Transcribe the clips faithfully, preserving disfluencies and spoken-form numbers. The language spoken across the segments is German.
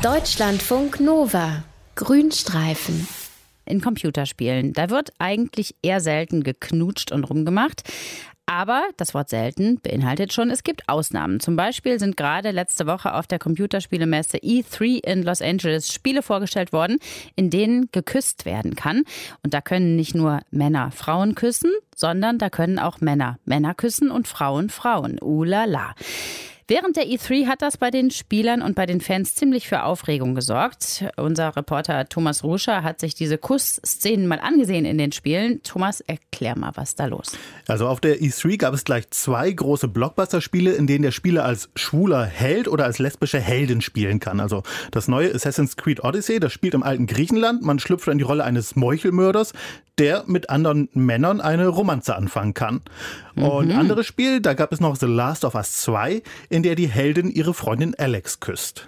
Deutschlandfunk Nova. Grünstreifen. In Computerspielen, da wird eigentlich eher selten geknutscht und rumgemacht. Aber das Wort selten beinhaltet schon, es gibt Ausnahmen. Zum Beispiel sind gerade letzte Woche auf der Computerspielemesse E drei in Los Angeles Spiele vorgestellt worden, in denen geküsst werden kann. Und da können nicht nur Männer Frauen küssen, sondern da können auch Männer Männer küssen und Frauen Frauen. Ulala. Während der E drei hat das bei den Spielern und bei den Fans ziemlich für Aufregung gesorgt. Unser Reporter Thomas Ruscher hat sich diese Kussszenen mal angesehen in den Spielen. Thomas, erklär mal, was da los? Also auf der E drei gab es gleich zwei große Blockbuster-Spiele, in denen der Spieler als schwuler Held oder als lesbische Heldin spielen kann. Also das neue Assassin's Creed Odyssey, das spielt im alten Griechenland. Man schlüpft in die Rolle eines Meuchelmörders, der mit anderen Männern eine Romanze anfangen kann. Mhm. Und ein anderes Spiel, da gab es noch The Last of Us zwei, in der die Heldin ihre Freundin Alex küsst.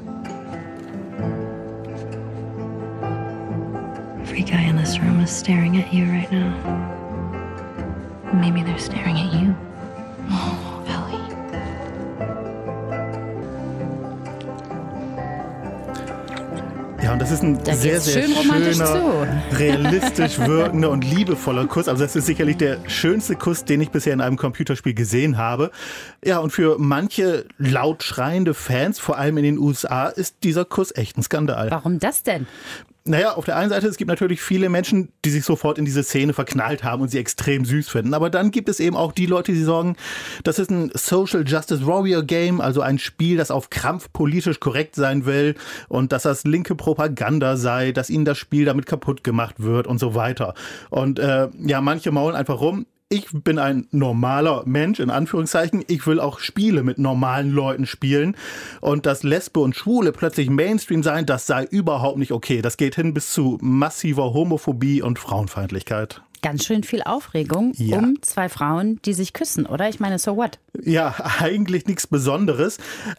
Every guy in this room is staring at you right now. Maybe they're staring at you. Oh, Ellie. Ja, und das ist ein da sehr, sehr schön schöner, zu. realistisch wirkender und liebevoller Kuss. Also das ist sicherlich der schönste Kuss, den ich bisher in einem Computerspiel gesehen habe. Ja, und für manche laut schreiende Fans, vor allem in den U S A, ist dieser Kuss echt ein Skandal. Warum das denn? Naja, auf der einen Seite, es gibt natürlich viele Menschen, die sich sofort in diese Szene verknallt haben und sie extrem süß finden. Aber dann gibt es eben auch die Leute, die sagen, das ist ein Social Justice Warrior Game, also ein Spiel, das auf Krampf politisch korrekt sein will und dass das linke Propaganda sei, dass ihnen das Spiel damit kaputt gemacht wird und so weiter. Und äh, ja, manche maulen einfach rum. Ich bin ein normaler Mensch, in Anführungszeichen. Ich will auch Spiele mit normalen Leuten spielen. Und dass Lesbe und Schwule plötzlich Mainstream seien, das sei überhaupt nicht okay. Das geht hin bis zu massiver Homophobie und Frauenfeindlichkeit. Ganz schön viel Aufregung ja. um zwei Frauen, die sich küssen, oder? Ich meine, so what? Ja, eigentlich nichts Besonderes.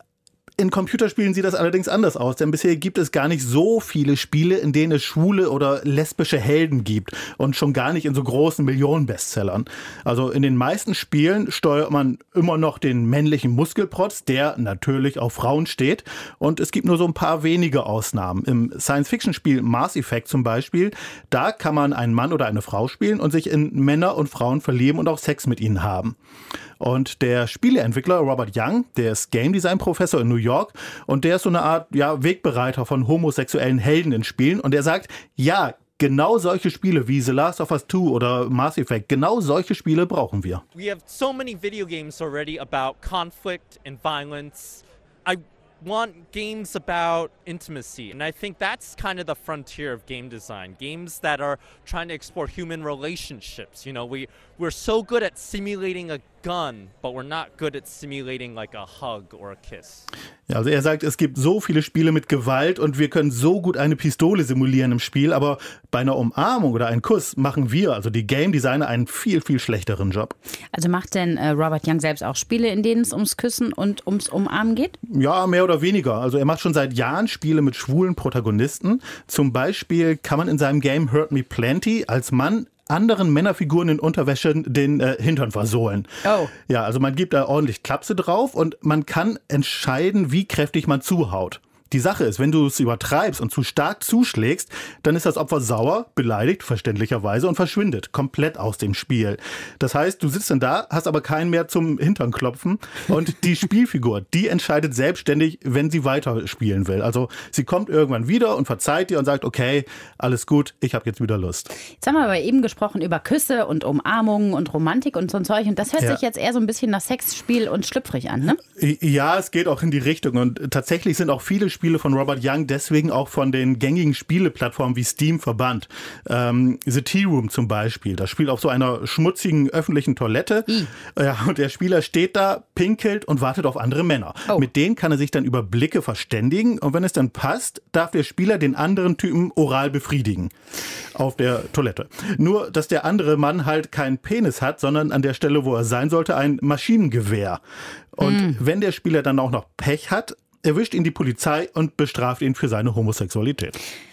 In Computerspielen sieht das allerdings anders aus, denn bisher gibt es gar nicht so viele Spiele, in denen es schwule oder lesbische Helden gibt und schon gar nicht in so großen Millionen-Bestsellern. Also in den meisten Spielen steuert man immer noch den männlichen Muskelprotz, der natürlich auf Frauen steht, und es gibt nur so ein paar wenige Ausnahmen. Im Science-Fiction-Spiel Mass Effect zum Beispiel, da kann man einen Mann oder eine Frau spielen und sich in Männer und Frauen verlieben und auch Sex mit ihnen haben. Und der Spieleentwickler Robert Young, der ist Game Design Professor in New York und der ist so eine Art ja, Wegbereiter von homosexuellen Helden in Spielen. Und er sagt, ja, genau solche Spiele wie The Last of Us zwei oder Mass Effect, genau solche Spiele brauchen wir. We have so many video games already about conflict and violence. I want games about intimacy, and I think that's kind of the frontier of game design. Games that are trying to explore human relationships. You know, we we're so good at simulating a gun, but we're not good at simulating like a hug or a kiss. Ja, also er sagt, es gibt so viele Spiele mit Gewalt und wir können so gut eine Pistole simulieren im Spiel, aber bei einer Umarmung oder einem Kuss machen wir, also die Game Designer, einen viel, viel schlechteren Job. Also macht denn äh, Robert Young selbst auch Spiele, in denen es ums Küssen und ums Umarmen geht? Ja, mehr oder weniger. Also er macht schon seit Jahren Spiele mit schwulen Protagonisten. Zum Beispiel kann man in seinem Game Hurt Me Plenty als Mann anderen Männerfiguren in Unterwäsche den äh, Hintern versohlen. Oh. Ja, also man gibt da ordentlich Klapse drauf und man kann entscheiden, wie kräftig man zuhaut. Die Sache ist, wenn du es übertreibst und zu stark zuschlägst, dann ist das Opfer sauer, beleidigt, verständlicherweise, und verschwindet komplett aus dem Spiel. Das heißt, du sitzt dann da, hast aber keinen mehr zum Hintern klopfen und die Spielfigur, die entscheidet selbstständig, wenn sie weiterspielen will. Also sie kommt irgendwann wieder und verzeiht dir und sagt, okay, alles gut, ich habe jetzt wieder Lust. Jetzt haben wir aber eben gesprochen über Küsse und Umarmungen und Romantik und so ein Zeug und das hört Ja. sich jetzt eher so ein bisschen nach Sexspiel und schlüpfrig an, ne? Ja, es geht auch in die Richtung und tatsächlich sind auch viele Spiele von Robert Young deswegen auch von den gängigen Spieleplattformen wie Steam verbannt. Ähm, The Tea Room zum Beispiel, das spielt auf so einer schmutzigen öffentlichen Toilette. I. Ja, und der Spieler steht da, pinkelt und wartet auf andere Männer. Oh. Mit denen kann er sich dann über Blicke verständigen und wenn es dann passt, darf der Spieler den anderen Typen oral befriedigen auf der Toilette. Nur, dass der andere Mann halt keinen Penis hat, sondern an der Stelle, wo er sein sollte, ein Maschinengewehr. Und mm. wenn der Spieler dann auch noch Pech hat, erwischt ihn die Polizei und bestraft ihn für seine Homosexualität.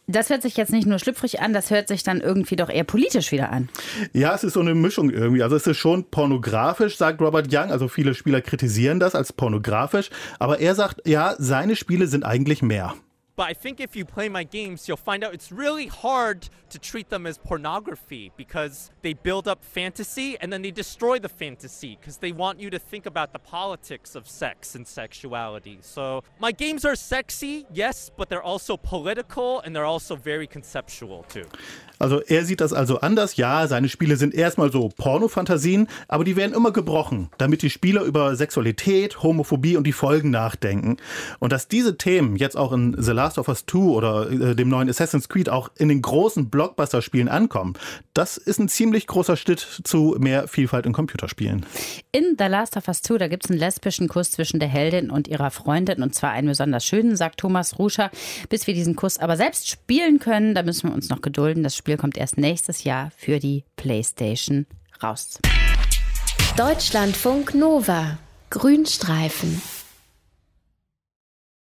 Das hört sich jetzt nicht nur schlüpfrig an, das hört sich dann irgendwie doch eher politisch wieder an. Ja, es ist so eine Mischung irgendwie. Also es ist schon pornografisch, sagt Robert Young. Also viele Spieler kritisieren das als pornografisch. Aber er sagt, ja, seine Spiele sind eigentlich mehr. But I think if you play my games, you'll find out it's really hard to treat them as pornography because they build up fantasy and then they destroy the fantasy because they want you to think about the politics of sex and sexuality. So my games are sexy, yes, but they're also political and they're also very conceptual too. Also er sieht das also anders. Ja, seine Spiele sind erstmal so Pornofantasien, aber die werden immer gebrochen, damit die Spieler über Sexualität, Homophobie und die Folgen nachdenken. Und dass diese Themen jetzt auch in The Last of Us zwei oder äh, dem neuen Assassin's Creed auch in den großen Blockbuster-Spielen ankommen, das ist ein ziemlich großer Schritt zu mehr Vielfalt in Computerspielen. In The Last of Us zwei, da gibt es einen lesbischen Kuss zwischen der Heldin und ihrer Freundin und zwar einen besonders schönen, sagt Thomas Ruscher. Bis wir diesen Kuss aber selbst spielen können, da müssen wir uns noch gedulden. Das Spiel kommt erst nächstes Jahr für die PlayStation raus. Deutschlandfunk Nova. Grünstreifen.